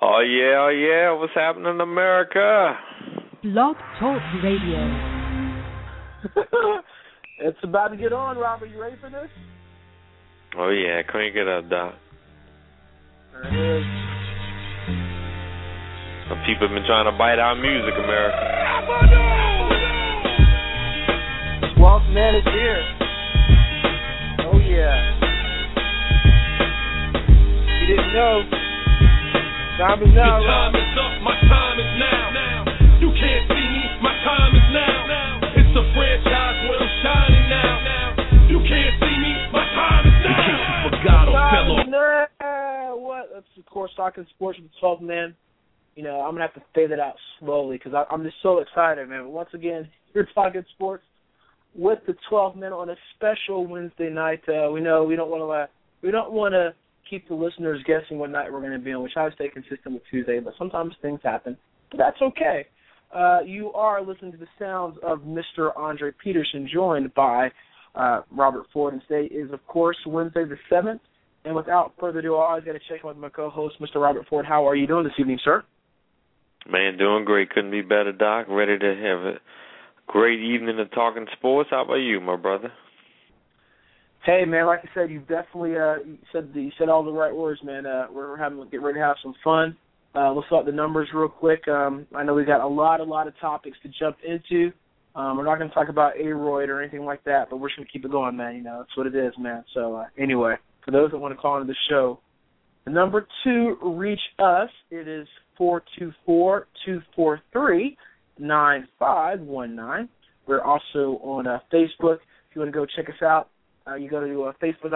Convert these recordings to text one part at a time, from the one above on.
Oh yeah, what's happening in America? Blog Talk Radio. It's about to get on, Robert. You ready for this? Oh yeah, crank it up, Doc. There it is. Some people have been trying to bite our music, America. 12th man is here. Oh yeah. You didn't know. Time is now. Your time is up, my time is now. You can't see me, my time is now. It's a franchise where I'm shining now. You can't see me, my time is now. In case you forgot, fellow. What? That's of course Talking Sports with the 12th man. You know, I'm gonna have to fade that out slowly because I'm just so excited, man. But once again, you're Talking Sports with the 12th man on a special Wednesday night. We know we don't want to keep the listeners guessing what night we're going to be on. We try to stay consistent with Tuesday, but sometimes things happen. But that's okay. You are listening to the sounds of Mr. Andre Peterson, joined by Robert Ford, and today is, of course, Wednesday the 7th. And without further ado, I always got to check in with my co-host, Mr. Robert Ford. How are you doing this evening, sir? Man, doing great. Couldn't be better, Doc. Ready to have a great evening of Talking Sports. How about you, my brother? Hey, man, like I said, you definitely you said all the right words, man. We're getting ready to have some fun. Let's start the numbers real quick. I know we got a lot of topics to jump into. We're not going to talk about Aroyd or anything like that, but we're just going to keep it going, man. You know, that's what it is, man. So anyway, for those that want to call into the show, the number to reach us, it is 424-243-9519. We're also on Facebook. If you want to go check us out, you go to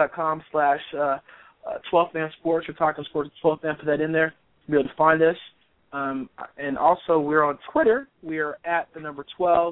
facebook.com/12mansports or Talking Sports 12 Man. Put that in there. You'll be able to find us. And also, we're on Twitter. We are at the number 12,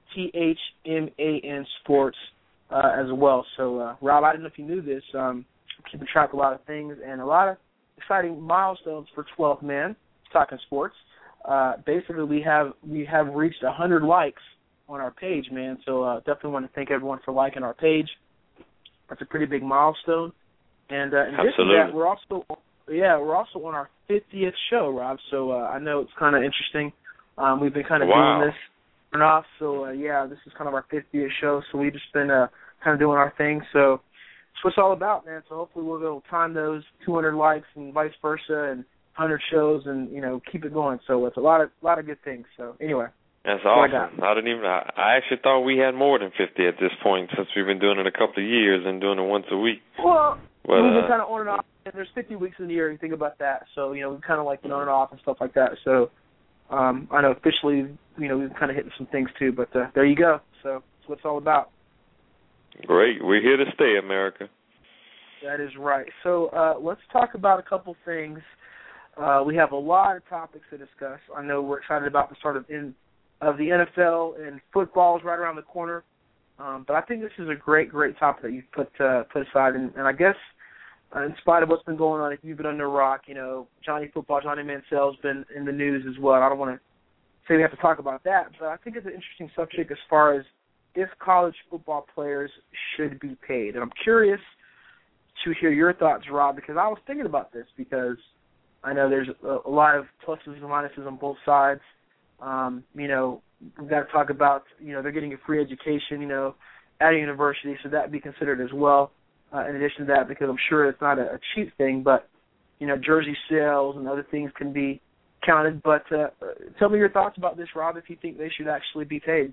THMAN Sports as well. So, Rob, I don't know if you knew this. I'm keeping track of a lot of things and a lot of exciting milestones for 12 Man Talking Sports. Basically, we have reached 100 likes on our page, man. So definitely want to thank everyone for liking our page. That's a pretty big milestone. And in addition to that, we're also on our 50th show, Rob. So I know it's kind of interesting. We've been kind of doing this on and off. So this is kind of our 50th show. So we've just been kind of doing our thing. So that's what it's all about, man. So hopefully we'll be able to time those 200 likes and vice versa, and 100 shows, and keep it going. So it's a lot of good things. So anyway. That's awesome. I actually thought we had more than 50 at this point, since we've been doing it a couple of years and doing it once a week. Well, we've been kind of on and off. And there's 50 weeks in the year. You think about that. So we've kind of like been on and off and stuff like that. So I know officially, we've kind of hitting some things too. But there you go. So that's what it's all about. Great. We're here to stay, America. That is right. So let's talk about a couple things. We have a lot of topics to discuss. I know we're excited about the start of the NFL, and football is right around the corner. But I think this is a great topic that you've put aside. And I guess in spite of what's been going on, if you've been under a rock, Johnny Manziel has been in the news as well. I don't want to say we have to talk about that, but I think it's an interesting subject as far as if college football players should be paid. And I'm curious to hear your thoughts, Rob, because I was thinking about this, because I know there's a lot of pluses and minuses on both sides. We've got to talk about, they're getting a free education, at a university, so that be considered as well. In addition to that, because I'm sure it's not a cheap thing, but, jersey sales and other things can be counted. But tell me your thoughts about this, Rob, if you think they should actually be paid.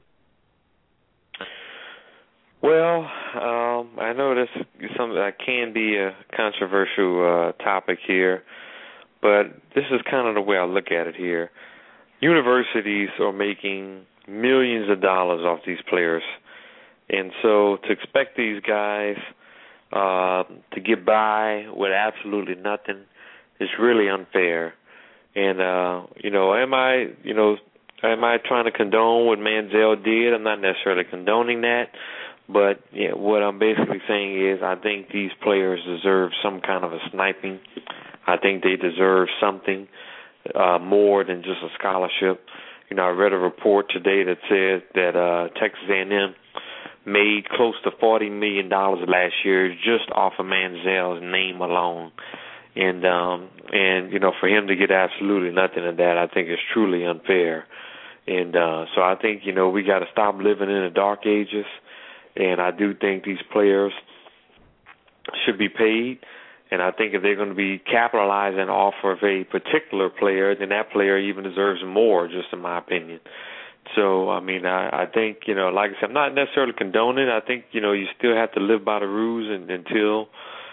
Well, I know this is something that can be a controversial topic here, but this is kind of the way I look at it here. Universities are making millions of dollars off these players, and so to expect these guys to get by with absolutely nothing is really unfair. And am I trying to condone what Manziel did? I'm not necessarily condoning that, but what I'm basically saying is I think these players deserve some kind of a sniping. I think they deserve something more than just a scholarship. I read a report today that said that Texas A&M made close to $40 million last year just off of Manziel's name alone. And for him to get absolutely nothing of that, I think is truly unfair. And so I think, we got to stop living in the dark ages. And I do think these players should be paid. And I think if they're going to be capitalizing off of a particular player, then that player even deserves more, just in my opinion. So, I think, like I said, I'm not necessarily condoning it. I think, you still have to live by the rules until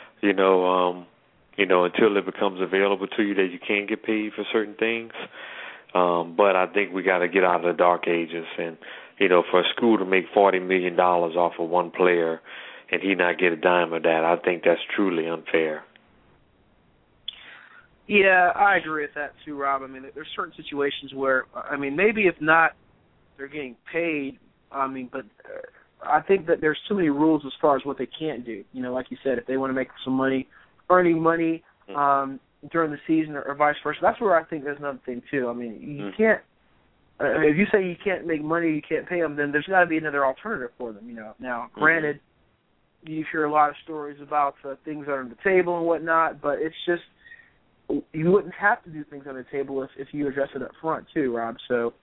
it becomes available to you that you can get paid for certain things. But I think we got to get out of the dark ages. And, for a school to make $40 million off of one player and he not get a dime of that, I think that's truly unfair. Yeah, I agree with that too, Rob. There's certain situations where, maybe if not, they're getting paid. But I think that there's too many rules as far as what they can't do. Like you said, if they want to make some money, earning money during the season or vice versa. That's where I think there's another thing too. You can't. If you say you can't make money, you can't pay them, then there's got to be another alternative for them. Now, granted, you hear a lot of stories about things under the table and whatnot, but it's just you wouldn't have to do things on the table if you address it up front too, Rob. So,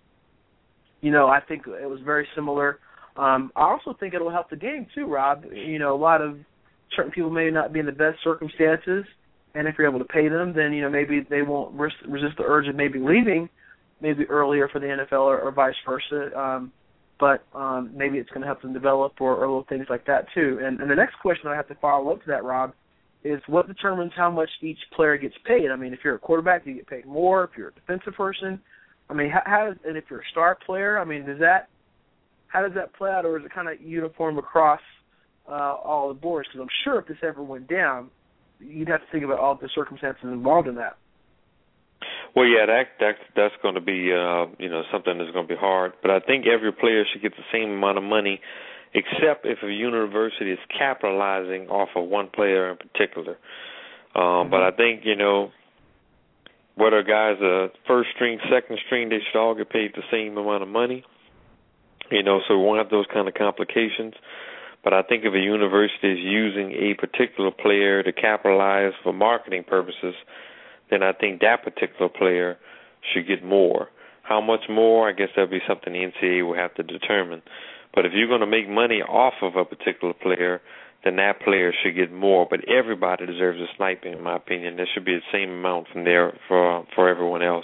I think it was very similar. I also think it'll help the game too, Rob. A lot of certain people may not be in the best circumstances, and if you're able to pay them, then maybe they won't resist the urge of maybe leaving, maybe earlier for the NFL or vice versa. But maybe it's going to help them develop or little things like that too. And the next question I have to follow up to that, Rob, is what determines how much each player gets paid? If you're a quarterback, do you get paid more? If you're a defensive person, and if you're a star player, how does that play out, or is it kind of uniform across all the boards? Because I'm sure if this ever went down, you'd have to think about all the circumstances involved in that. Well, yeah, that's going to be something that's going to be hard. But I think every player should get the same amount of money, except if a university is capitalizing off of one player in particular. But I think whether guys are first string, second string, they should all get paid the same amount of money. So we won't have those kind of complications. But I think if a university is using a particular player to capitalize for marketing purposes, then I think that particular player should get more. How much more, I guess that'll be something the NCAA will have to determine. But if you're going to make money off of a particular player, then that player should get more. But everybody deserves a stipend, in my opinion. There should be the same amount from there for everyone else.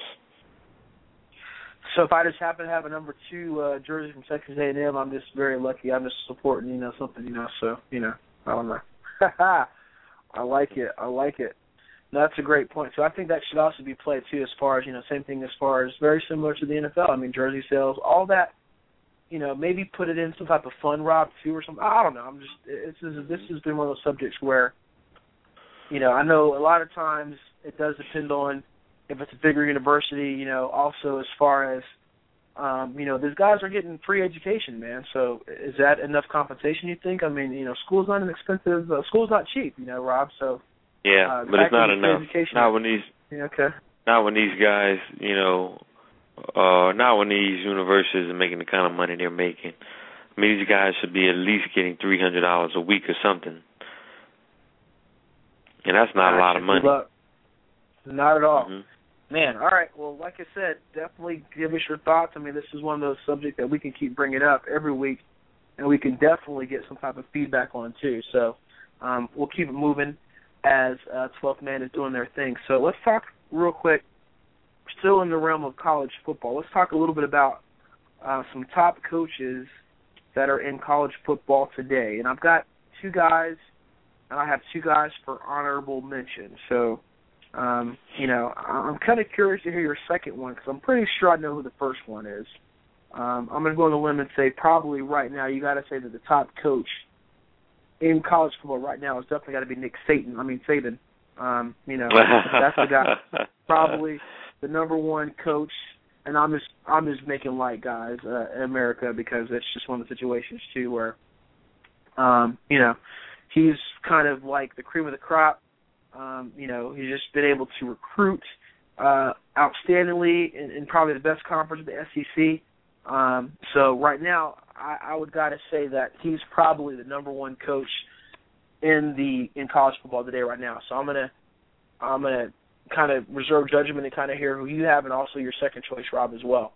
So if I just happen to have a number 2 jersey from Texas A&M, I'm just very lucky. I'm just supporting, something, So, I don't know. I like it. No, that's a great point. So I think that should also be played too, as far as same thing as far as very similar to the NFL. Jersey sales, all that. Maybe put it in some type of fun, Rob, too, or something. I don't know. This has been one of those subjects where, I know a lot of times it does depend on if it's a bigger university. Also as far as, these guys are getting free education, man. So is that enough compensation? You think? School's not inexpensive. School's not cheap, Rob. So. Yeah, but it's not enough. Not when these. Yeah, okay. Not when these guys, not when these universities are making the kind of money they're making. These guys should be at least getting $300 a week or something, and that's not a lot of money. Not at all. Mm-hmm. Man, all right. Well, like I said, definitely give us your thoughts. This is one of those subjects that we can keep bringing up every week, and we can definitely get some type of feedback on too. So we'll keep it moving as 12th Man is doing their thing. So let's talk real quick, still in the realm of college football. Let's talk a little bit about some top coaches that are in college football today. And I've got 2 guys, and I have 2 guys for honorable mention. So, I'm kind of curious to hear your second one because I'm pretty sure I know who the first one is. I'm going to go on the limb and say probably right now you got to say that the top coach in college football right now is definitely got to be Nick Saban. That's the guy, probably the number 1 coach. And I'm just making light, guys, in America because it's just one of the situations too where, he's kind of like the cream of the crop. He's just been able to recruit outstandingly in probably the best conference, the SEC. So right now, I would got to say that he's probably the number 1 coach in college football today right now. So I'm gonna I'm going to kind of reserve judgment and kind of hear who you have, and also your second choice, Rob, as well.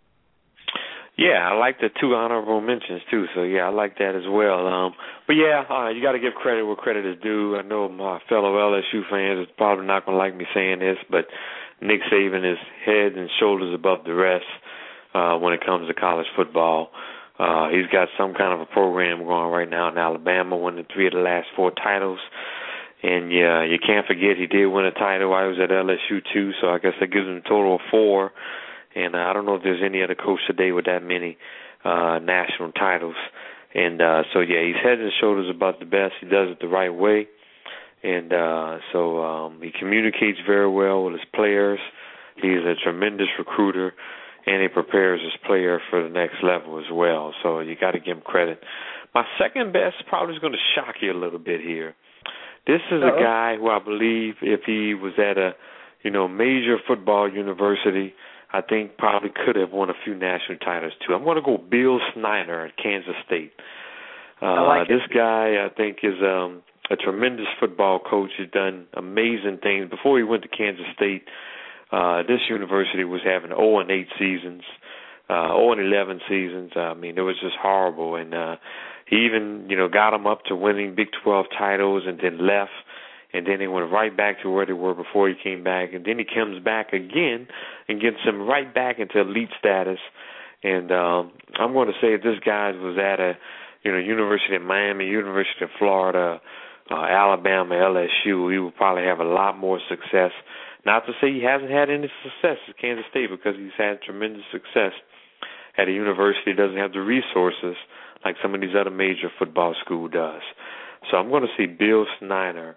Yeah, I like the 2 honorable mentions, too. So, yeah, I like that as well. But, yeah, you got to give credit where credit is due. I know my fellow LSU fans are probably not going to like me saying this, but Nick Saban is head and shoulders above the rest when it comes to college football. He's got some kind of a program going right now in Alabama, winning 3 of the last 4 titles. And, yeah, you can't forget he did win a title while he was at LSU, too, so I guess that gives him a total of 4. And I don't know if there's any other coach today with that many national titles. And so, yeah, he's head and shoulders above the best. He does it the right way. And so he communicates very well with his players. He's a tremendous recruiter, and he prepares his player for the next level as well. So you got to give him credit. My second best probably is going to shock you a little bit here. This is a guy who I believe if he was at a, major football university, I think probably could have won a few national titles too. I'm going to go Bill Snyder at Kansas State. This guy, I think, is a tremendous football coach. He's done amazing things. Before he went to Kansas State, this university was having 0-8 seasons, 0-11 seasons. I mean, it was just horrible. And he even, got them up to winning Big 12 titles and then left. And then they went right back to where they were before he came back. And then he comes back again and gets them right back into elite status. And I'm going to say if this guy was at a, University of Miami, University of Florida, Alabama, LSU, he would probably have a lot more success. Not to say he hasn't had any success at Kansas State, because he's had tremendous success at a university that doesn't have the resources like some of these other major football school does. So I'm going to say Bill Snyder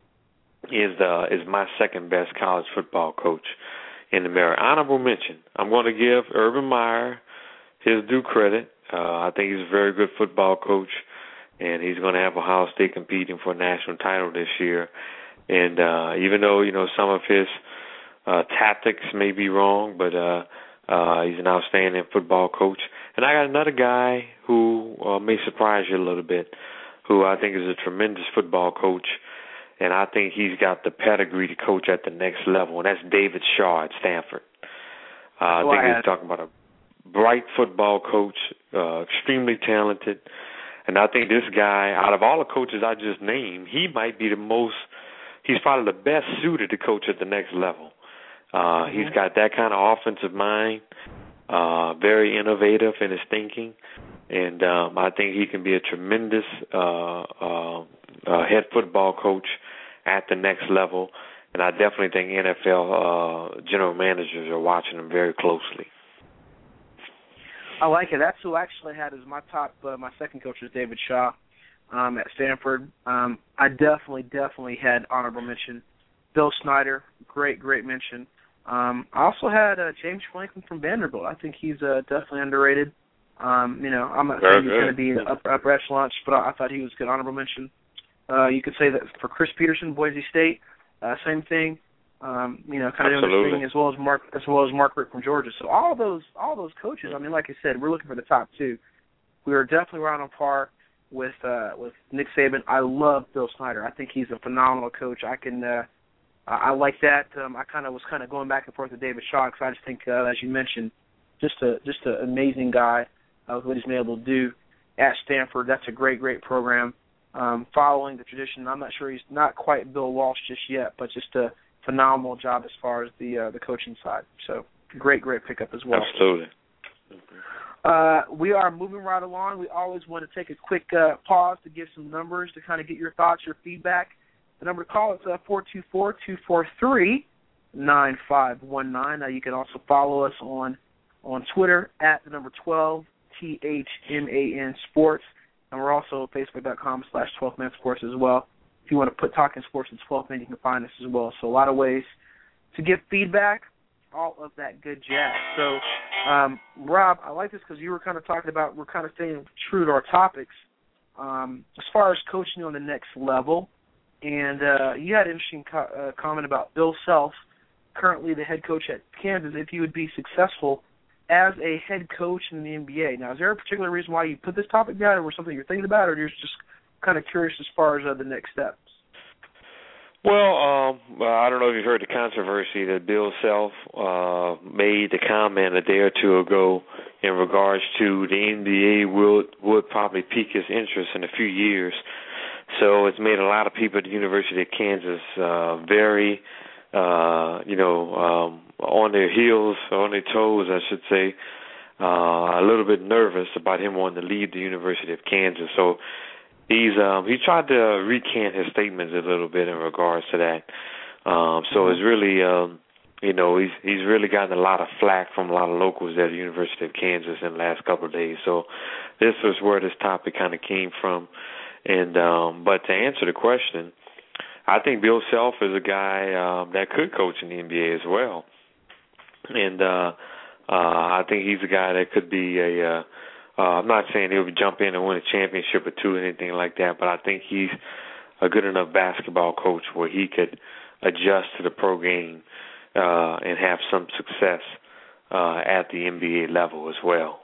is my second best college football coach in America. Honorable mention, I'm going to give Urban Meyer his due credit. I think he's a very good football coach, and he's going to have Ohio State competing for a national title this year. And even though, some of his tactics may be wrong, but he's an outstanding football coach. And I got another guy who may surprise you a little bit, who I think is a tremendous football coach, and I think he's got the pedigree to coach at the next level, and that's David Shaw at Stanford. I think he's talking about a bright football coach, extremely talented, and I think this guy, out of all the coaches I just named, he might be he's probably the best suited to coach at the next level. He's got that kind of offensive mind, very innovative in his thinking, and I think he can be a tremendous head football coach at the next level, and I definitely think NFL general managers are watching him very closely. I like it. That's who I actually had as my top. My second coach was David Shaw at Stanford. I definitely had honorable mention Bill Snyder. Great mention. I also had James Franklin from Vanderbilt. I think he's definitely underrated. I'm not saying he's going to be upper echelon, but I thought he was a good honorable mention. You could say that for Chris Peterson, Boise State, same thing. Kind of doing this thing, as well as Mark Richt from Georgia. So all those coaches. I mean, like I said, we're looking for the top 2. We are definitely right on par with Nick Saban. I love Bill Snyder. I think he's a phenomenal coach. I like that. I was going back and forth with David Shaw, because I just think, as you mentioned, just an amazing guy with what he's been able to do at Stanford. That's a great program. Following the tradition, I'm not sure he's not quite Bill Walsh just yet, but just a phenomenal job as far as the coaching side. So great pickup as well. Absolutely. We are moving right along. We always want to take a quick pause to give some numbers to kind of get your thoughts, your feedback. The number to call is 424-243-9519. Now you can also follow us on Twitter at the number 12 THMAN Sports, and we're also at Facebook.com/12Man Sports as well. If you want to put Talking Sports in 12 Man, you can find us as well. So a lot of ways to give feedback, all of that good jazz. So, Rob, I like this because you were kind of talking about, we're kind of staying true to our topics as far as coaching on the next level. And you had an interesting comment about Bill Self, currently the head coach at Kansas, if he would be successful as a head coach in the NBA. Now, is there a particular reason why you put this topic down, or was something you're thinking about, or you're just kind of curious as far as the next steps? Well, I don't know if you've heard the controversy that Bill Self made the comment a day or two ago in regards to the NBA would probably pique his interest in a few years. So it's made a lot of people at the University of Kansas very, on their heels, on their toes, I should say, a little bit nervous about him wanting to leave the University of Kansas. So he tried to recant his statements a little bit in regards to that. So it's really, he's really gotten a lot of flack from a lot of locals at the University of Kansas in the last couple of days. So this was where this topic kind of came from. And but to answer the question, I think Bill Self is a guy that could coach in the NBA as well. And I think he's a guy that could be I'm not saying he'll jump in and win a championship or two or anything like that, but I think he's a good enough basketball coach where he could adjust to the pro game and have some success at the NBA level as well.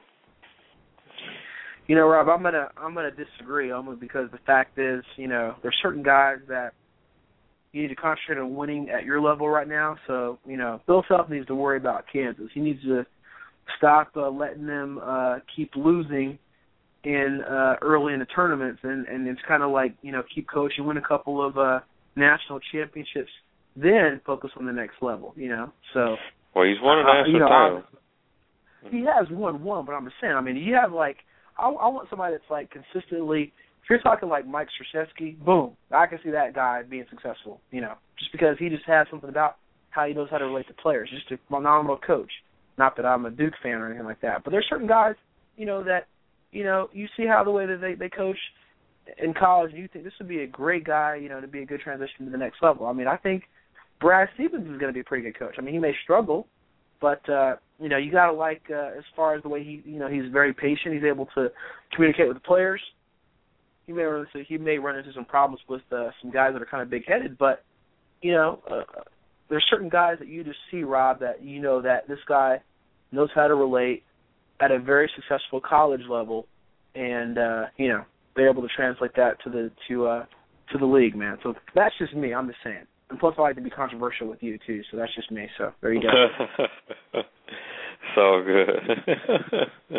Rob, I'm gonna disagree only because the fact is, there's certain guys that you need to concentrate on winning at your level right now. So, Bill Self needs to worry about Kansas. He needs to stop letting them keep losing in early in the tournaments, and it's kind of like, keep coaching, win a couple of national championships, then focus on the next level, So, well, he's won a national title. He has won one, but I'm just saying, you have I want somebody that's consistently. If you're talking like Mike Krzyzewski, boom, I can see that guy being successful. Just because he just has something about how he knows how to relate to players. Just a phenomenal coach. Not that I'm a Duke fan or anything like that, but there's certain guys, that, you see how the way that they coach in college, and you think this would be a great guy, to be a good transition to the next level. I think Brad Stevens is going to be a pretty good coach. He may struggle, but you got to as far as the way he's very patient. He's able to communicate with the players. He may run into some problems with some guys that are kind of big-headed, but there's certain guys that you just see, Rob, that that this guy knows how to relate at a very successful college level, and they're able to translate that to the league, man. So that's just me. I'm just saying. And plus, I like to be controversial with you too, so that's just me. So there you go. So good.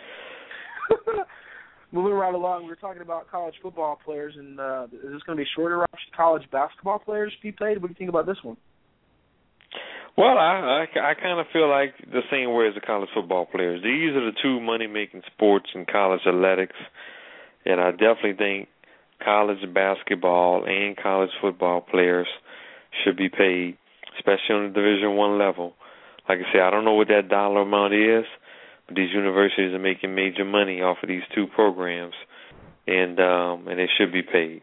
Moving right along, we were talking about college football players, and is this going to be shorter? Should college basketball players be paid? What do you think about this one? Well, I kind of feel like the same way as the college football players. These are the two money-making sports in college athletics, and I definitely think college basketball and college football players should be paid, especially on the Division I level. Like I said, I don't know what that dollar amount is, but these universities are making major money off of these two programs, and they should be paid.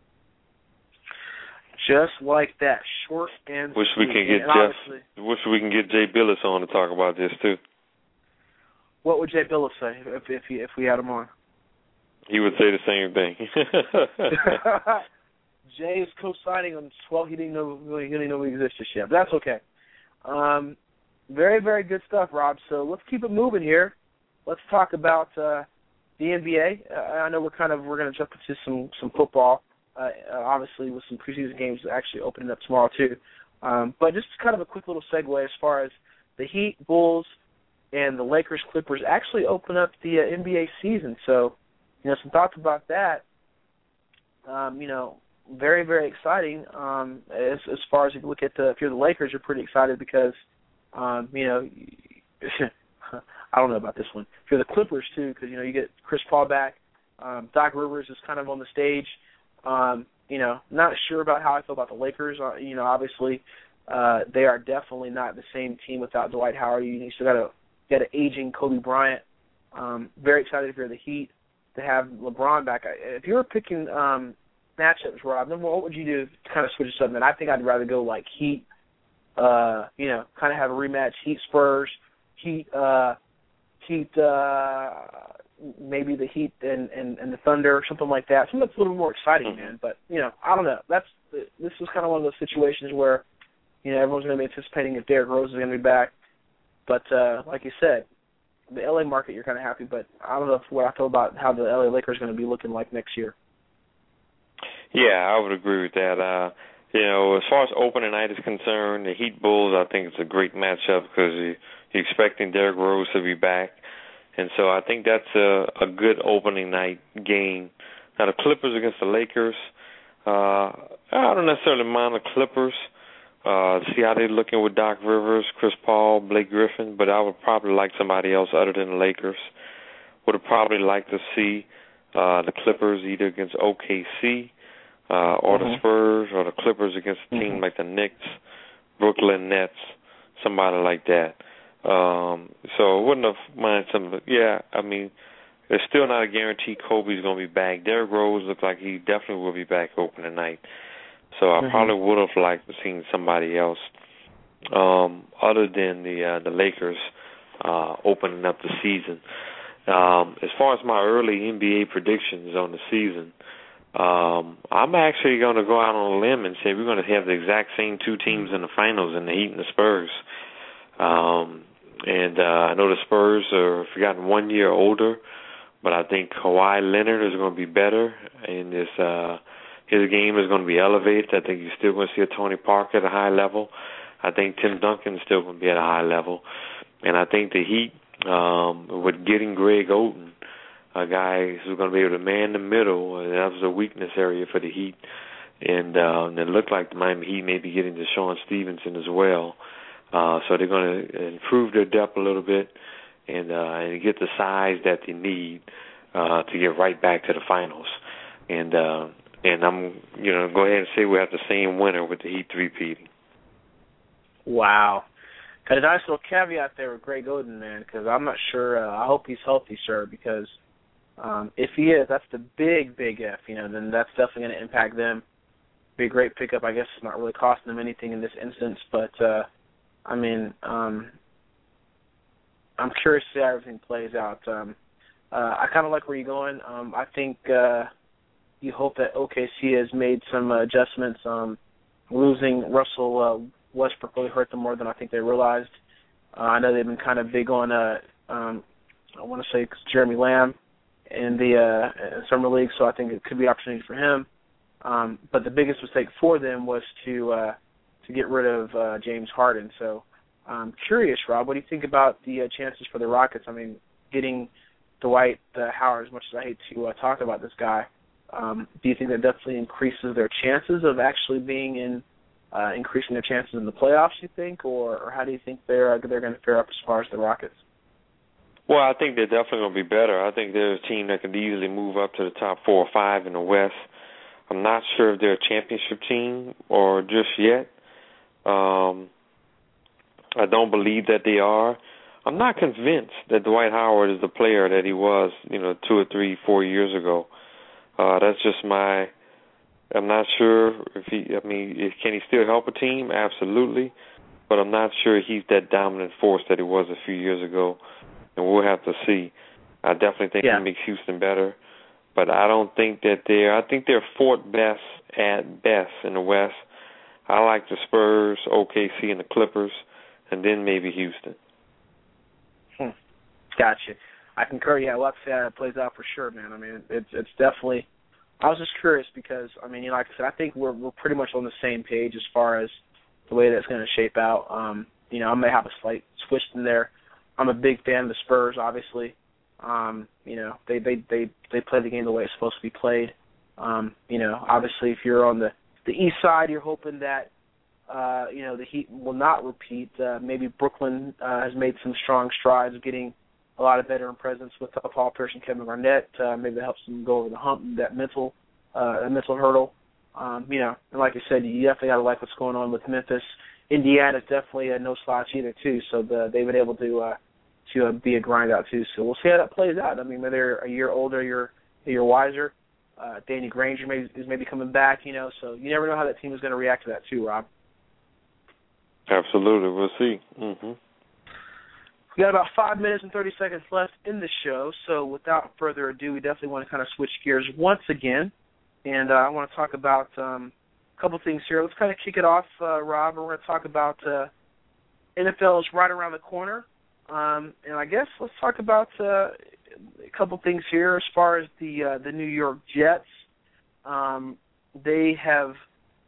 Just like that, short and wish sweet. We can get Jay Billis on to talk about this too. What would Jay Billis say if we had him on? He would say the same thing. Jay is co-signing on 12. He didn't know we existed yet. But that's okay. Very, very good stuff, Rob. So let's keep it moving here. Let's talk about the NBA. I know we're going to jump into some football. Obviously, with some preseason games actually opening up tomorrow too. But just kind of a quick little segue as far as the Heat, Bulls, and the Lakers, Clippers actually open up the NBA season. So, some thoughts about that. Very, very exciting. As far as if you look at if you're the Lakers, you're pretty excited because, I don't know about this one. If you're the Clippers too, because you get Chris Paul back. Doc Rivers is kind of on the stage. Not sure about how I feel about the Lakers. Obviously, they are definitely not the same team without Dwight Howard. You still got an aging Kobe Bryant. Very excited if you're the Heat to have LeBron back. If you were picking matchups, Rob, then what would you do to kind of switch it up? And I think I'd rather go like Heat, kind of have a rematch, Heat Spurs, Heat, maybe the Heat and the Thunder or something like that. Something that's a little more exciting, man. But, I don't know. This is kind of one of those situations where, everyone's going to be anticipating if Derrick Rose is going to be back. But like you said, the LA market, you're kind of happy. But I don't know what I feel about how the LA Lakers are going to be looking like next year. Yeah, I would agree with that. as far as opening night is concerned, the Heat Bulls, I think it's a great matchup because you're expecting Derrick Rose to be back. And so I think that's a good opening night game. Now, the Clippers against the Lakers, I don't necessarily mind the Clippers. See how they're looking with Doc Rivers, Chris Paul, Blake Griffin, but I would probably like somebody else other than the Lakers. Would have probably liked to see the Clippers either against OKC or the Spurs, or the Clippers against a team like the Knicks, Brooklyn Nets, somebody like that. So I wouldn't have minded some of it. Yeah, I mean, there's still not a guarantee Kobe's going to be back. Derrick Rose looks like he definitely will be back opening night. So I probably would have liked to see somebody else other than the Lakers opening up the season. As far as my early NBA predictions on the season, I'm actually going to go out on a limb and say we're going to have the exact same two teams in the finals, in the Heat and the Spurs. And I know the Spurs are forgotten 1 year older, but I think Kawhi Leonard is going to be better, and his game is going to be elevated. I think you're still going to see a Tony Parker at a high level. I think Tim Duncan is still going to be at a high level. And I think the Heat, with getting Greg Oden, a guy who's going to be able to man the middle, that was a weakness area for the Heat. And it looked like the Miami Heat may be getting Deshaun Stevenson as well. So they're going to improve their depth a little bit and get the size that they need to get right back to the finals. And I'm go ahead and say we have the same winner with the Heat three-peating. Wow. Got a nice little caveat there with Greg Oden, man, because I'm not sure. I hope he's healthy, sir, because if he is, that's the big if, then that's definitely going to impact them. Be a great pickup. I guess it's not really costing them anything in this instance, but, I'm curious to see how everything plays out. I kind of like where you're going. I think you hope that OKC has made some adjustments. Losing Russell Westbrook really hurt them more than I think they realized. I know they've been kind of big on, I want to say Jeremy Lamb in the Summer League, so I think it could be an opportunity for him. But the biggest mistake for them was to get rid of James Harden. So I'm curious, Rob, what do you think about the chances for the Rockets? I mean, getting Dwight Howard, as much as I hate to talk about this guy, do you think that definitely increases their chances of actually being increasing their chances in the playoffs, you think, or how do you think they're going to fare up as far as the Rockets? Well, I think they're definitely going to be better. I think they're a team that could easily move up to the top 4 or 5 in the West. I'm not sure if they're a championship team or just yet. I don't believe that they are. I'm not convinced that Dwight Howard is the player that he was, 2 or 3, 4 years ago. That's just I'm not sure if can he still help a team? Absolutely. But I'm not sure he's that dominant force that he was a few years ago. And we'll have to see. I definitely think he makes Houston better. But I don't think that I think they're 4th best at best in the West. I like the Spurs, OKC, and the Clippers, and then maybe Houston. Gotcha. I concur. Yeah, we'll have to see how it plays out for sure, man. I mean, it's definitely. I was just curious because, like I said, I think we're pretty much on the same page as far as the way that's going to shape out. I may have a slight switch in there. I'm a big fan of the Spurs, obviously. They play the game the way it's supposed to be played. Obviously, if you're on the East Side, you're hoping that the Heat will not repeat. Maybe Brooklyn has made some strong strides of getting a lot of veteran presence with Paul Pierce and Kevin Garnett. Maybe that helps them go over the hump, that mental hurdle. And like I said, you definitely got to like what's going on with Memphis. Indiana's definitely no slouch either, too. So they've been able to be a grind out, too. So we'll see how that plays out. I mean, whether they're a year older, you're wiser. Danny Granger is maybe coming back, so you never know how that team is going to react to that, too, Rob. Absolutely. We'll see. Mm-hmm. We got about 5 minutes and 30 seconds left in the show, so without further ado, we definitely want to kind of switch gears once again, and I want to talk about a couple things here. Let's kind of kick it off, Rob, and we're going to talk about NFL is right around the corner, and I guess let's talk about a couple things here as far as the New York Jets. They have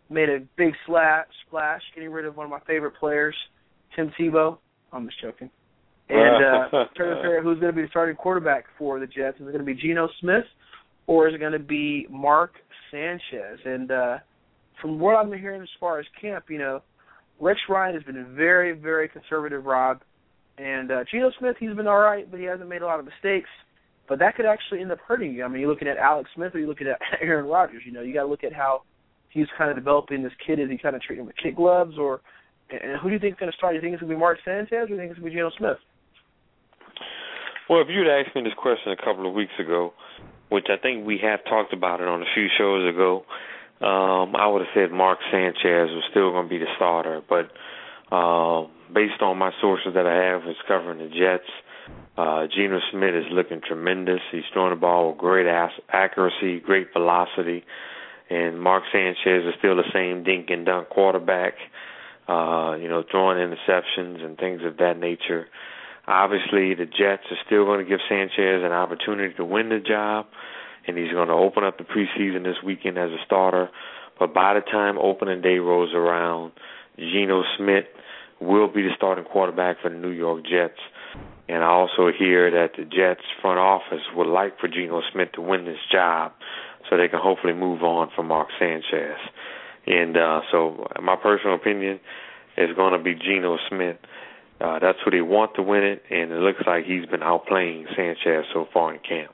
made a big splash, getting rid of one of my favorite players, Tim Tebow. I'm just joking. And trying to figure out who's going to be the starting quarterback for the Jets. Is it going to be Geno Smith or is it going to be Mark Sanchez? And from what I've been hearing as far as camp, Rex Ryan has been very, very conservative, Rob. And Geno Smith, he's been all right, but he hasn't made a lot of mistakes. But that could actually end up hurting you. I mean, you're looking at Alex Smith or you're looking at Aaron Rodgers. You got to look at how he's kind of developing this kid. Is he kind of treating him with kid gloves? And who do you think is going to start? Do you think it's going to be Mark Sanchez or do you think it's going to be Geno Smith? Well, if you'd asked me this question a couple of weeks ago, which I think we have talked about it on a few shows ago, I would have said Mark Sanchez was still going to be the starter. But based on my sources that I have is covering the Jets, Geno Smith is looking tremendous. He's throwing the ball with great accuracy, great velocity. And Mark Sanchez is still the same dink and dunk quarterback, throwing interceptions and things of that nature. Obviously, the Jets are still going to give Sanchez an opportunity to win the job, and he's going to open up the preseason this weekend as a starter. But by the time opening day rolls around, Geno Smith will be the starting quarterback for the New York Jets. And I also hear that the Jets front office would like for Geno Smith to win this job so they can hopefully move on from Mark Sanchez. And so my personal opinion is going to be Geno Smith. That's who they want to win it, and it looks like he's been outplaying Sanchez so far in camp.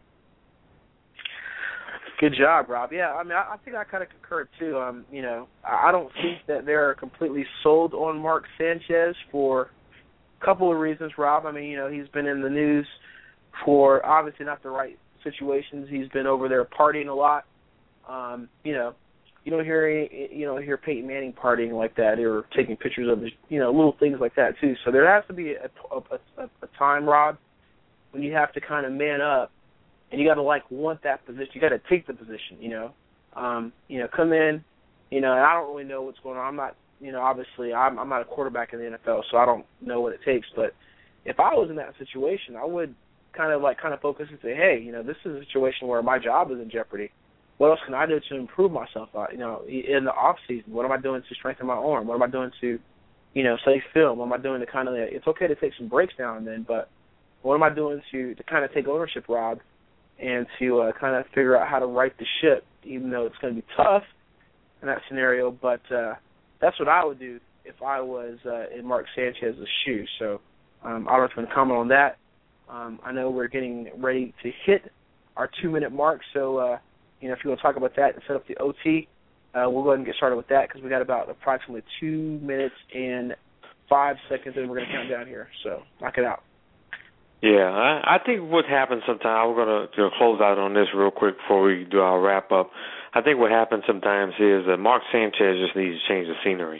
Good job, Rob. Yeah, I mean, I think I kind of concur, too. I don't think that they're completely sold on Mark Sanchez for a couple of reasons, Rob. I mean, he's been in the news for obviously not the right situations. He's been over there partying a lot. You don't hear Peyton Manning partying like that or taking pictures of his, little things like that too. So there has to be a time, Rob, when you have to kind of man up, and you got to want that position. You got to take the position. Come in, and I don't really know what's going on. I'm not, obviously I'm not a quarterback in the NFL, so I don't know what it takes. But if I was in that situation, I would kind of focus and say, hey, this is a situation where my job is in jeopardy. What else can I do to improve myself? In the off season, what am I doing to strengthen my arm? What am I doing to, study film? What am I doing to kind of? It's okay to take some breaks now and then, but what am I doing to kind of take ownership, Rob, and to kind of figure out how to right the ship, even though it's going to be tough in that scenario. But that's what I would do if I was in Mark Sanchez's shoes. So I don't know if you want to comment on that. I know we're getting ready to hit our 2-minute mark, so. If you want to talk about that and set up the OT, we'll go ahead and get started with that because we got about approximately 2 minutes and 5 seconds, and we're going to count down here. So knock it out. Yeah, I think what happens sometimes, we're going to close out on this real quick before we do our wrap-up. I think what happens sometimes is that Mark Sanchez just needs to change the scenery.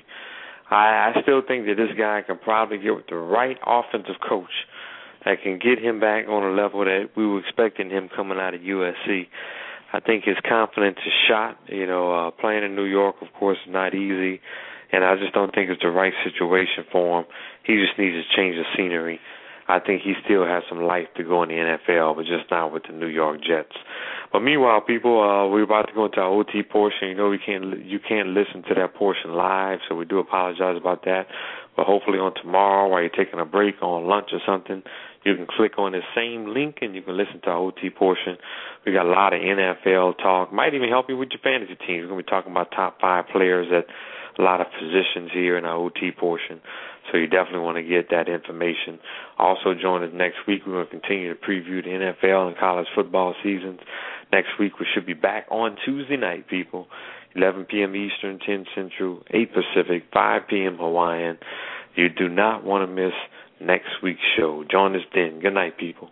I still think that this guy can probably get with the right offensive coach that can get him back on a level that we were expecting him coming out of USC. I think his confidence is shot. Playing in New York, of course, is not easy, and I just don't think it's the right situation for him. He just needs to change the scenery. I think he still has some life to go in the NFL, but just not with the New York Jets. But meanwhile, people, we're about to go into our OT portion. You can't listen to that portion live, so we do apologize about that. But hopefully on tomorrow, while you're taking a break on lunch or something, you can click on the same link and you can listen to our OT portion. We got a lot of NFL talk. Might even help you with your fantasy teams. We're going to be talking about top 5 players at a lot of positions here in our OT portion. So you definitely want to get that information. Also join us next week. We're going to continue to preview the NFL and college football seasons. Next week we should be back on Tuesday night, people. 11 p.m. Eastern, 10 Central, 8 Pacific, 5 p.m. Hawaiian. You do not want to miss next week's show. Join us then. Good night, people.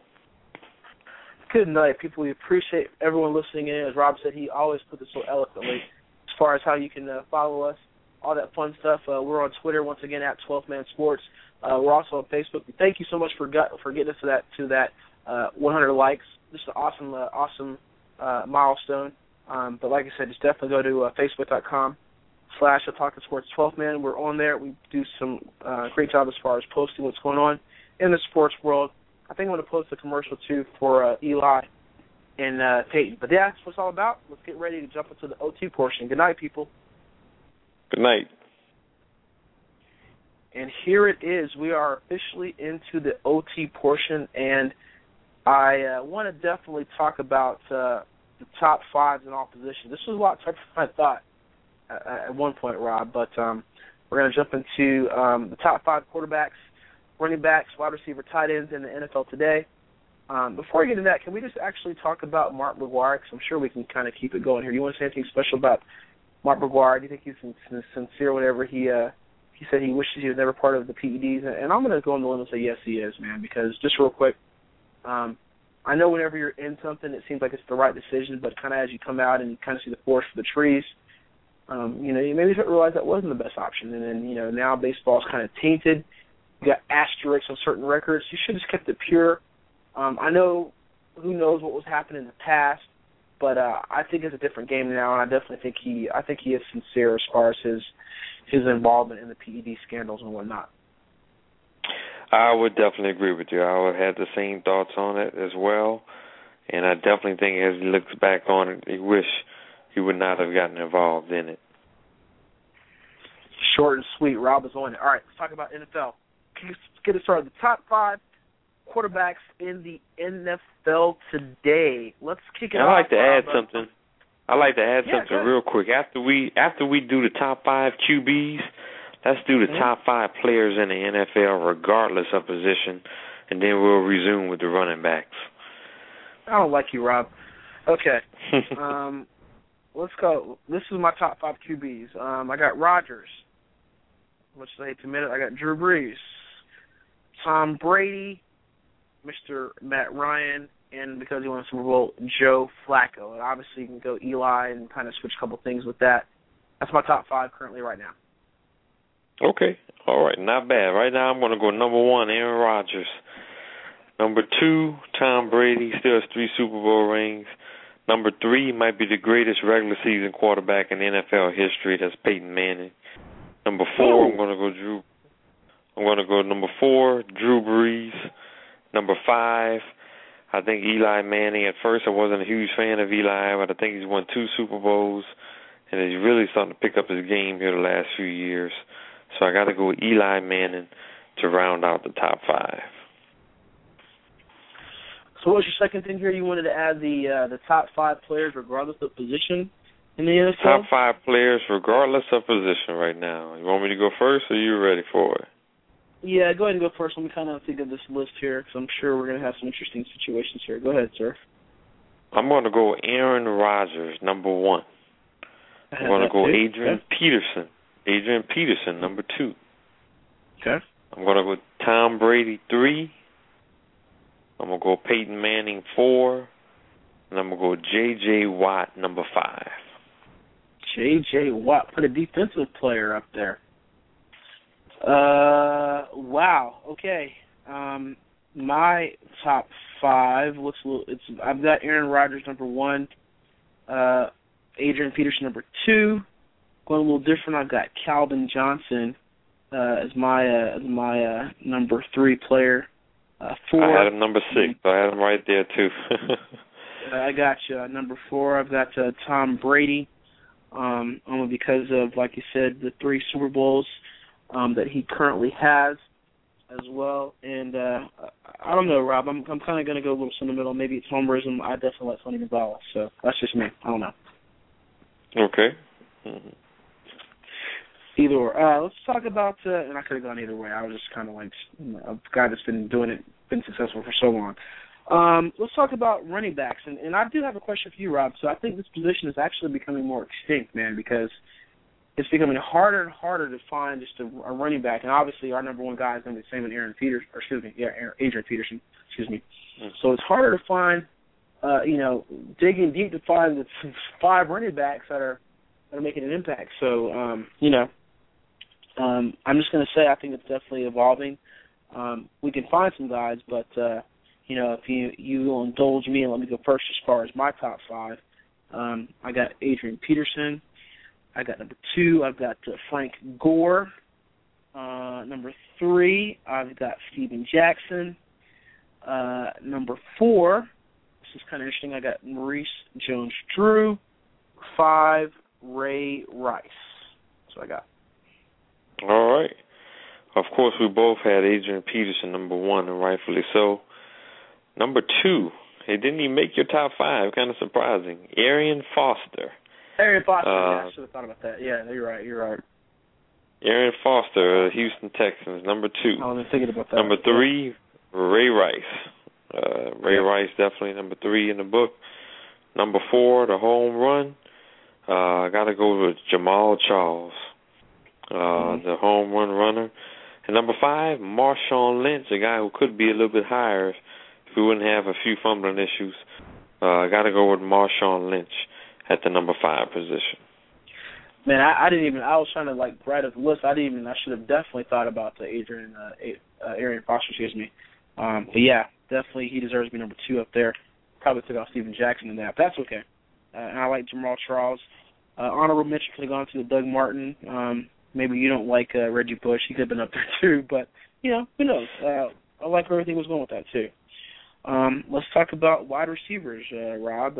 Good night, people. We appreciate everyone listening in. As Rob said, he always put it so eloquently as far as how you can follow us, all that fun stuff. We're on Twitter, once again, at 12 Man Sports. We're also on Facebook. Thank you so much for getting us to that 100 likes. This is an awesome milestone. But like I said, just definitely go to Facebook.com/Talking Sports 12 Man. We're on there. We do some great job as far as posting what's going on in the sports world. I think I'm going to post a commercial, too, for Eli and Peyton. But, yeah, that's what it's all about. Let's get ready to jump into the OT portion. Good night, people. Good night. And here it is. We are officially into the OT portion, and I want to definitely talk about the top fives in all positions. This was a lot tougher than I thought at one point, Rob, but we're going to jump into the top five quarterbacks, running backs, wide receiver, tight ends in the NFL today. Before we get into that, can we just actually talk about Mark McGwire? Because I'm sure we can kind of keep it going here. Do you want to say anything special about Mark McGwire? Do you think he's sincere whenever he said he wishes he was never part of the PEDs? And I'm going to go on the limb and say yes, he is, man, because just real quick, I know whenever you're in something, it seems like it's the right decision, but kind of as you come out and you kind of see the forest for the trees, you maybe don't realize that wasn't the best option. And then, now baseball's kind of tainted. You got asterisks on certain records. You should have just kept it pure. I know who knows what was happening in the past, but I think it's a different game now, and I definitely think he is sincere as far as his involvement in the PED scandals and whatnot. I would definitely agree with you. I would have the same thoughts on it as well, and I definitely think as he looks back on it, he wish he would not have gotten involved in it. Short and sweet. Rob is on it. All right, let's talk about NFL. Let's get it started. The top five quarterbacks in the NFL today. Let's kick it off. I'd like to add something real quick. After we do the top five QBs, let's do the top five players in the NFL regardless of position, and then we'll resume with the running backs. I don't like you, Rob. Okay. Let's go. This is my top five QBs. I got Rodgers. Let's say it's a minute. I got Drew Brees, Tom Brady, Mr. Matt Ryan, and because he won a Super Bowl, Joe Flacco. And obviously you can go Eli and kind of switch a couple things with that. That's my top five currently right now. Okay. All right. Not bad. Right now I'm going to go number one, Aaron Rodgers. Number two, Tom Brady. Still has 3 Super Bowl rings. Number 3 might be the greatest regular season quarterback in NFL history. That's Peyton Manning. Number 4, I'm going to go number 4, Drew Brees. Number 5, I think Eli Manning. At first, I wasn't a huge fan of Eli, but I think he's won 2 Super Bowls, and he's really starting to pick up his game here the last few years. So I got to go with Eli Manning to round out the top 5. So what was your second thing here? You wanted to add the top 5 players regardless of position in the NFL? Top 5 players regardless of position right now. You want me to go first, or are you ready for it? Yeah, go ahead and go first. Let me kind of think of this list here, because I'm sure we're going to have some interesting situations here. Go ahead, sir. I'm going to go Aaron Rodgers, number 1. I'm going to go Adrian Peterson. Adrian Peterson, number 2. Okay. I'm going to go Tom Brady, 3. I'm going to go Peyton Manning, 4. And I'm going to go J.J. Watt, number 5. J.J. Watt. Put a defensive player up there. Wow. Okay. My top 5. I've got Aaron Rodgers, number 1. Adrian Peterson, number 2. Going a little different, I've got Calvin Johnson as my number 3 player. 4. I had him number 6, so I had him right there too. I got you. Number 4, I've got Tom Brady. Only because of, like you said, the 3 Super Bowls that he currently has as well. And I don't know, Rob. I'm kind of going to go a little sentimental. Maybe it's homerism. I definitely like Sonny Gonzalez. So that's just me. I don't know. Okay. Mm-hmm. Either or. Let's talk about, and I could have gone either way. I was just kind of like a guy that's been doing it, been successful for so long. Let's talk about running backs. And I do have a question for you, Rob. So I think this position is actually becoming more extinct, man, because it's becoming harder and harder to find just a running back. And obviously our number 1 guy is going to be the same as Adrian Peterson. So it's harder to find, digging deep to find the 5 running backs that are making an impact. So, I'm just going to say I think it's definitely evolving. We can find some guys, but, if you will indulge me and let me go first as far as my top 5, I got Adrian Peterson. I got number 2, I've got Frank Gore. Number 3, I've got Steven Jackson. Number 4, this is kind of interesting, I got Maurice Jones-Drew. 5, Ray Rice. That's what I got. All right. Of course, we both had Adrian Peterson number 1, and rightfully so. Number 2, it didn't even make your top 5. Kind of surprising. Arian Foster. Arian Foster. Yeah, I should have thought about that. Yeah, you're right. Arian Foster, Houston Texans, number 2. I wasn't thinking about that. Number 3, Ray Rice. Ray Rice, definitely number 3 in the book. Number 4, the home run. I got to go with Jamal Charles, the home run runner. And number 5, Marshawn Lynch, a guy who could be a little bit higher if we wouldn't have a few fumbling issues. I got to go with Marshawn Lynch at the number 5 position. Man, I was trying to write a list. I should have definitely thought about the Arian Foster, but yeah, definitely he deserves to be number 2 up there. Probably took off Steven Jackson in that, but that's okay. And I like Jamal Charles. Honorable mention could have gone to Doug Martin. Maybe you don't like Reggie Bush. He could have been up there too, but, who knows? I like where everything was going with that too. Let's talk about wide receivers, Rob.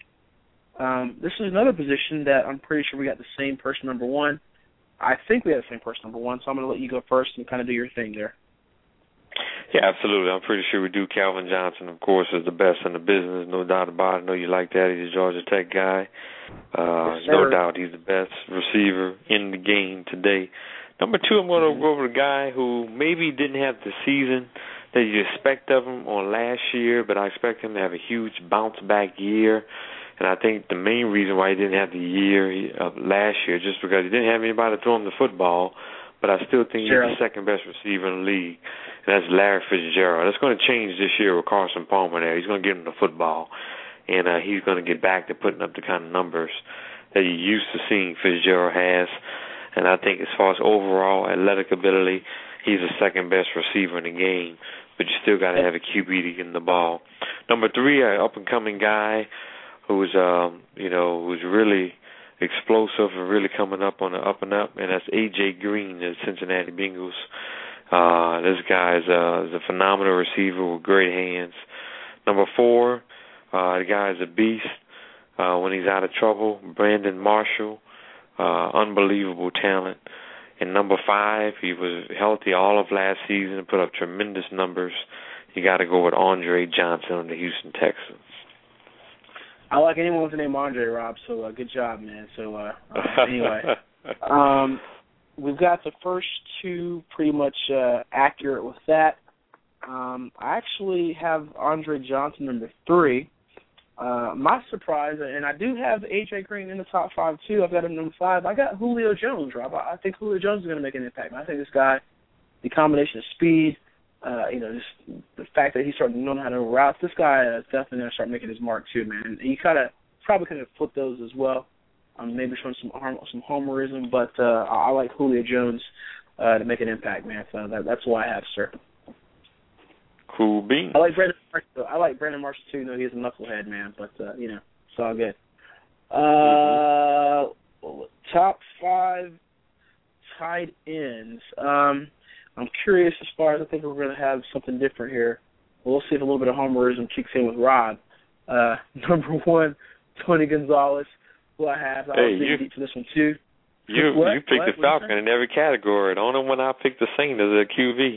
This is another position that I'm pretty sure we got the same person number 1. I think we have the same person number 1, so I'm going to let you go first and kind of do your thing there. Yeah, absolutely. I'm pretty sure we do. Calvin Johnson, of course, is the best in the business, no doubt about it. I know you like that. He's a Georgia Tech guy. Yes, no doubt he's the best receiver in the game today. Number 2, I'm going to go over the guy who maybe didn't have the season that you expect of him on last year, but I expect him to have a huge bounce-back year. And I think the main reason why he didn't have the year of last year, just because he didn't have anybody to throw him the football, but I still think he's the second-best receiver in the league, and that's Larry Fitzgerald. That's going to change this year with Carson Palmer there. He's going to get him the football, and he's going to get back to putting up the kind of numbers that you're used to seeing Fitzgerald has. And I think as far as overall athletic ability, he's the second-best receiver in the game, but you still got to have a QB to get him the ball. Number 3, an up-and-coming guy who's really explosive and really coming up on the up and up, and that's A.J. Green, the Cincinnati Bengals. This guy is a phenomenal receiver with great hands. Number 4, the guy is a beast when he's out of trouble, Brandon Marshall, unbelievable talent. And number 5, he was healthy all of last season and put up tremendous numbers. You got to go with Andre Johnson on the Houston Texans. I like anyone with the name Andre, Rob, so good job, man. So, anyway, we've got the first 2 pretty much accurate with that. I actually have Andre Johnson number 3. My surprise, and I do have A.J. Green in the top 5, too. I've got him number 5. I got Julio Jones, Rob. I think Julio Jones is going to make an impact. I think this guy, the combination of speed, just the fact that he started knowing how to route, this guy is definitely going to start making his mark too, man. And you probably could have flipped those as well, maybe showing some homerism, but I like Julio Jones to make an impact, man. So that's why I have, sir. Cool beans. I like Brandon Marshall too. No, he's a knucklehead, man, but it's all good. Top 5 tight ends. I'm curious as far as I think we're going to have something different here. We'll see if a little bit of homerism kicks in with Rob. Number 1, Tony Gonzalez, who I have. I was deep to this one, too. You picked the Falcon in every category. The only one I picked the Saint as a QB.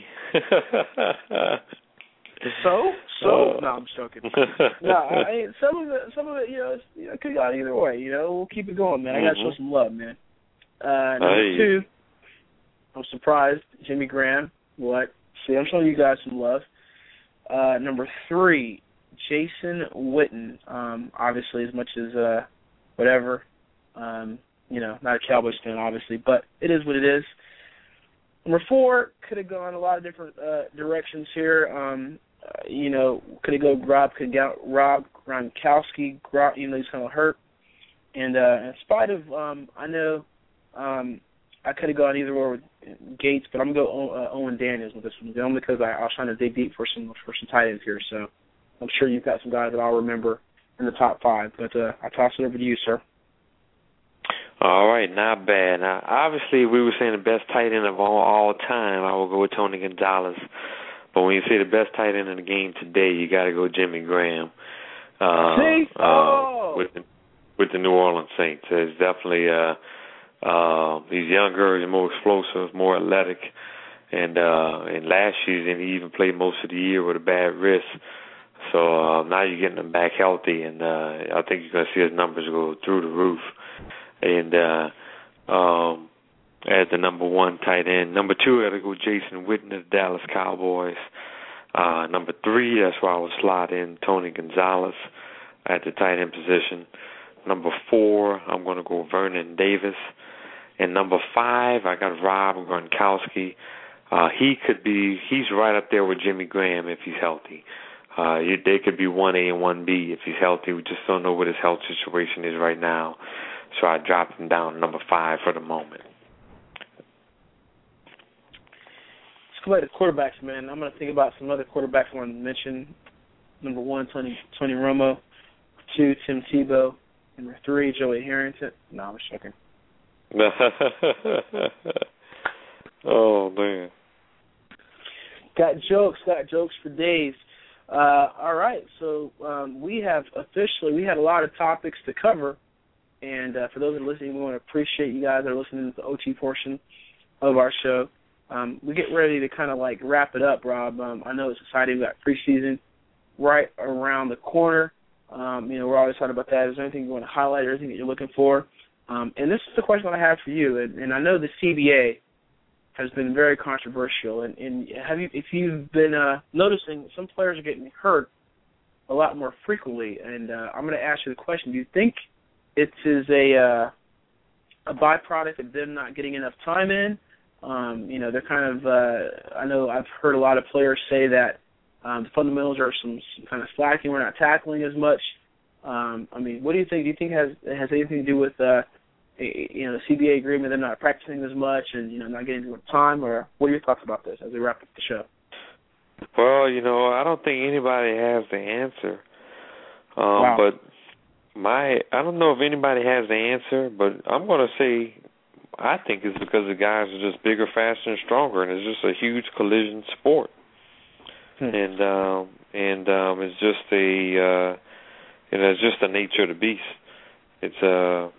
So? No, I'm joking. No, some of it, it could go either way. We'll keep it going, man. I got to show some love, man. Number 2. I'm surprised, Jimmy Graham. What? See, I'm showing you guys some love. Number 3, Jason Witten. Obviously, as much as whatever, not a Cowboys fan, obviously, but it is what it is. Number 4 could have gone a lot of different directions here. Could have gone Rob Gronkowski. He's kind of hurt, and in spite of, I know. I could have gone either way with Gates, but I'm going to go Owen Daniels with this one, only because I was trying to dig deep for some tight ends here. So I'm sure you've got some guys that I'll remember in the top 5, but I toss it over to you, sir. All right, not bad. Now, obviously, we were saying the best tight end of all time. I will go with Tony Gonzalez. But when you say the best tight end in the game today, you got to go Jimmy Graham. With the New Orleans Saints. It's definitely He's younger, he's more explosive, more athletic. And last season, he even played most of the year with a bad wrist. So now you're getting him back healthy, and I think you're going to see his numbers go through the roof. And as the number 1 tight end. Number 2, I got to go Jason Witten of the Dallas Cowboys. Number 3, that's where I would slot in Tony Gonzalez at the tight end position. Number 4, I'm going to go Vernon Davis. And number 5, I got Rob Gronkowski. He's right up there with Jimmy Graham if he's healthy. They could be 1A and 1B if he's healthy. We just don't know what his health situation is right now. So I dropped him down to number 5 for the moment. Let's go back to quarterbacks, man. I'm going to think about some other quarterbacks I want to mention. Number 1, Tony Romo. 2, Tim Tebow. Number 3, Joey Harrington. No, I'm just joking. Oh, man. Got jokes for days. All right, so we had a lot of topics to cover, and for those that are listening, we want to appreciate you guys that are listening to the OT portion of our show. We get ready to kind of like wrap it up, Rob. I know it's exciting. We've got preseason right around the corner. We're always talking about that. Is there anything you want to highlight or anything that you're looking for? And this is the question that I have for you, and I know the CBA has been very controversial. And if you've been noticing, some players are getting hurt a lot more frequently. And I'm going to ask you the question: do you think it is a byproduct of them not getting enough time in? They're kind of. I know I've heard a lot of players say that the fundamentals are some kind of slacking. We're not tackling as much. What do you think? Do you think it has anything to do with the CBA agreement, them not practicing as much and not getting as much time, or what are your thoughts about this as we wrap up the show? Well, I don't think anybody has the answer. Wow. But I don't know if anybody has the answer, but I'm going to say I think it's because the guys are just bigger, faster, and stronger, and it's just a huge collision sport. And it's just it's just the nature of the beast. It's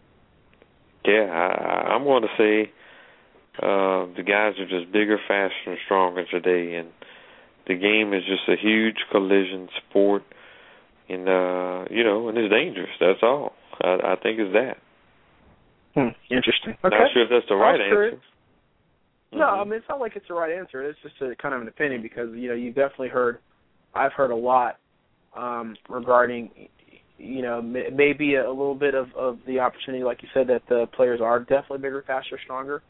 I'm going to say the guys are just bigger, faster, and stronger today, and the game is just a huge collision sport, and and it's dangerous. That's all. I think it's that. Interesting. Okay. Not sure if that's the right answer. No, it's not like it's the right answer. It's just a kind of an opinion because, you've definitely I've heard a lot regarding, maybe a little bit of the opportunity, like you said, that the players are definitely bigger, faster, stronger.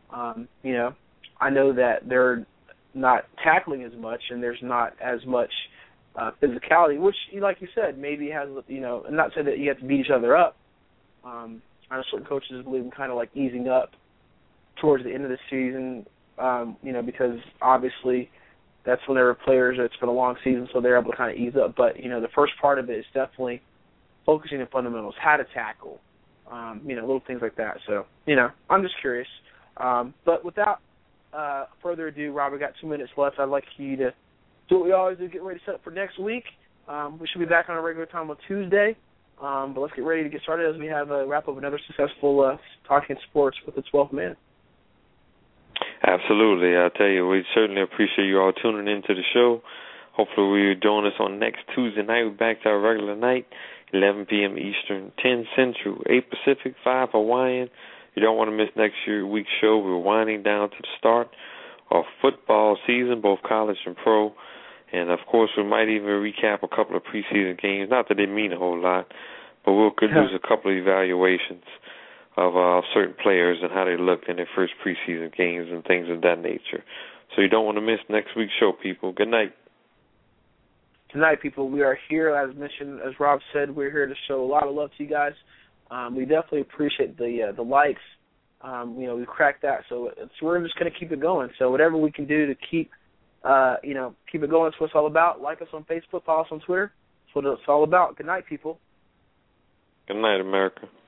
I know that they're not tackling as much and there's not as much physicality, which, like you said, maybe has, and not say that you have to beat each other up. I know certain coaches believe in kind of like easing up towards the end of the season, because obviously that's whenever players, it's been a long season, so they're able to kind of ease up. But, the first part of it is definitely focusing on fundamentals, how to tackle, little things like that. So, I'm just curious. But without further ado, Rob, we got 2 minutes left. I'd like you to do what we always do, get ready to set up for next week. We should be back on a regular time on Tuesday. But let's get ready to get started as we have a wrap up another successful Talking Sports with the 12th Man. Absolutely. I tell you, we certainly appreciate you all tuning into the show. Hopefully we'll join us on next Tuesday night. We're back to our regular night, 11 p.m. Eastern, 10 Central, 8 Pacific, 5 Hawaiian. You don't want to miss next week's show. We're winding down to the start of football season, both college and pro. And, of course, we might even recap a couple of preseason games. Not that they mean a whole lot, but we'll do a couple of evaluations of certain players and how they looked in their first preseason games and things of that nature. So you don't want to miss next week's show, people. Good night. Good night, people. We are here, as mentioned, as Rob said, we're here to show a lot of love to you guys. We definitely appreciate the likes. We cracked that, so we're just going to keep it going. So whatever we can do to keep it going, that's what it's all about. Like us on Facebook, follow us on Twitter. That's what it's all about. Good night, people. Good night, America.